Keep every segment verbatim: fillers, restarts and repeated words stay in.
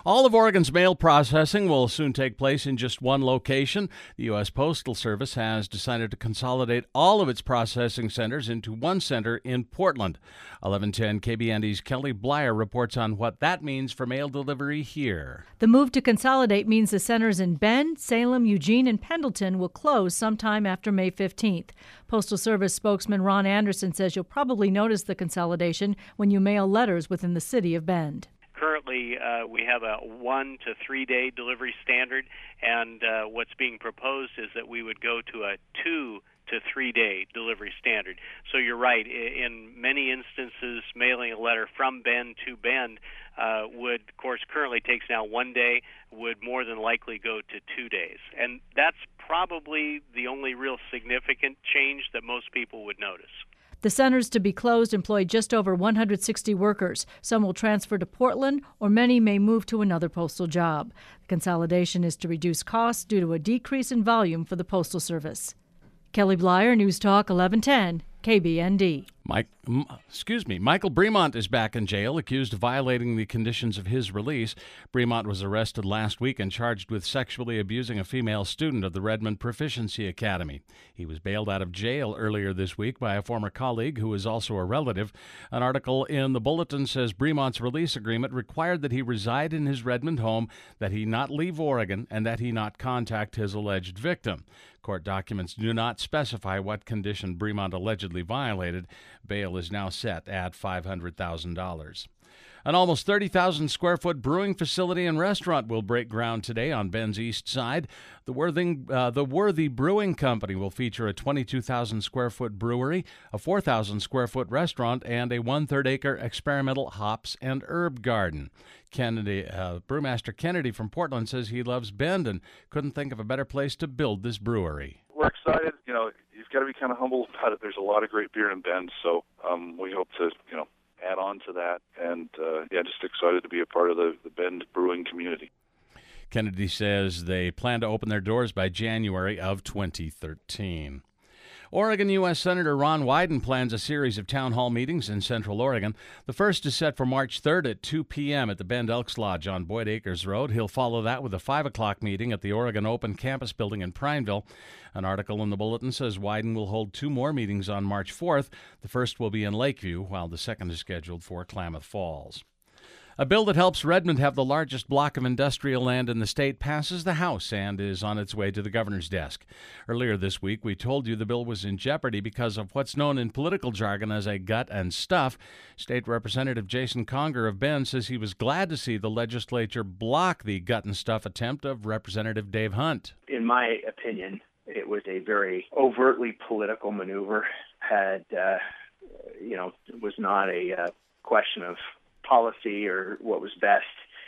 All of Oregon's mail processing will soon take place in just one location. The U S. Postal Service has decided to consolidate all of its processing centers into one center in Portland. eleven ten K B N D's Kelly Blyer reports on what that means for mail delivery here. The move to consolidate means the centers in Bend, Salem, Eugene, and Pendleton will close sometime after May fifteenth. Postal Service spokesman Ron Anderson says you'll probably notice the consolidation when you mail letters within the city of Bend. Currently, uh, we have a one to three day delivery standard, and uh, what's being proposed is that we would go to a two to three day delivery standard. So you're right. In many instances, mailing a letter from Bend to Bend uh, would, of course, currently takes now one day, would more than likely go to two days. And that's probably the only real significant change that most people would notice. The centers to be closed employ just over one hundred sixty workers. Some will transfer to Portland, or many may move to another postal job. The consolidation is to reduce costs due to a decrease in volume for the Postal Service. Kelly Blyer, News Talk eleven ten, K B N D. Mike, excuse me, Michael Bremont is back in jail, accused of violating the conditions of his release. Bremont was arrested last week and charged with sexually abusing a female student of the Redmond Proficiency Academy. He was bailed out of jail earlier this week by a former colleague who is also a relative. An article in the Bulletin says Bremont's release agreement required that he reside in his Redmond home, that he not leave Oregon, and that he not contact his alleged victim. Court documents do not specify what condition Bremont allegedly violated. Bail is now set at five hundred thousand dollars. An almost thirty thousand square foot brewing facility and restaurant will break ground today on Bend's east side. The Worthy, uh, the Worthy Brewing Company will feature a twenty-two thousand square foot brewery, a four thousand square foot restaurant, and a one-third acre experimental hops and herb garden. Kennedy, uh, Brewmaster Kennedy from Portland says he loves Bend and couldn't think of a better place to build this brewery. We're excited. You know, you've got to be kind of humble about it. There's a lot of great beer in Bend, so um, we hope to, you know, add on to that. And, uh, yeah, just excited to be a part of the, the Bend brewing community. Kennedy says they plan to open their doors by January of twenty thirteen. Oregon U S. Senator Ron Wyden plans a series of town hall meetings in Central Oregon. The first is set for March third at two p.m. at the Bend Elks Lodge on Boyd Acres Road. He'll follow that with a five o'clock meeting at the Oregon Open Campus Building in Prineville. An article in the Bulletin says Wyden will hold two more meetings on March fourth. The first will be in Lakeview, while the second is scheduled for Klamath Falls. A bill that helps Redmond have the largest block of industrial land in the state passes the House and is on its way to the governor's desk. Earlier this week, we told you the bill was in jeopardy because of what's known in political jargon as a gut and stuff. State Representative Jason Conger of Bend says he was glad to see the legislature block the gut and stuff attempt of Representative Dave Hunt. In my opinion, it was a very overtly political maneuver. Had, uh, you know, it was not a uh, question of policy or what was best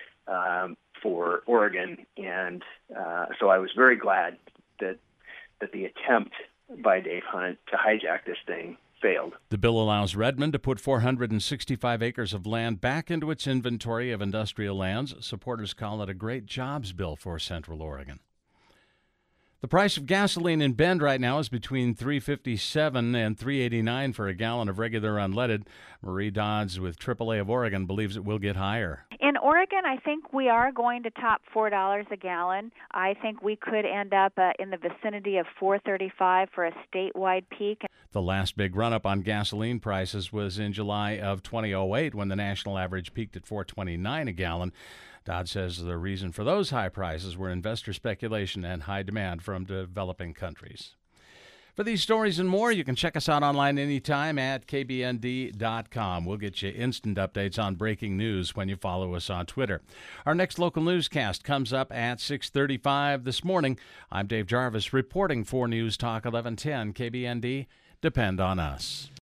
um, for Oregon, and uh, so I was very glad that that the attempt by Dave Hunt to hijack this thing failed. The bill allows Redmond to put four hundred sixty-five acres of land back into its inventory of industrial lands. Supporters call it a great jobs bill for Central Oregon. The price of gasoline in Bend right now is between three fifty-seven and three eighty-nine for a gallon of regular unleaded. Marie Dodds with triple A of Oregon believes it will get higher. In Oregon, I think we are going to top four dollars a gallon. I think we could end up uh, in the vicinity of four thirty-five for a statewide peak. The last big run-up on gasoline prices was in July of twenty oh eight when the national average peaked at four twenty-nine a gallon. Dodd says the reason for those high prices were investor speculation and high demand from developing countries. For these stories and more, you can check us out online anytime at k b n d dot com. We'll get you instant updates on breaking news when you follow us on Twitter. Our next local newscast comes up at six thirty-five this morning. I'm Dave Jarvis reporting for News Talk eleven ten K B N D. Depend on us.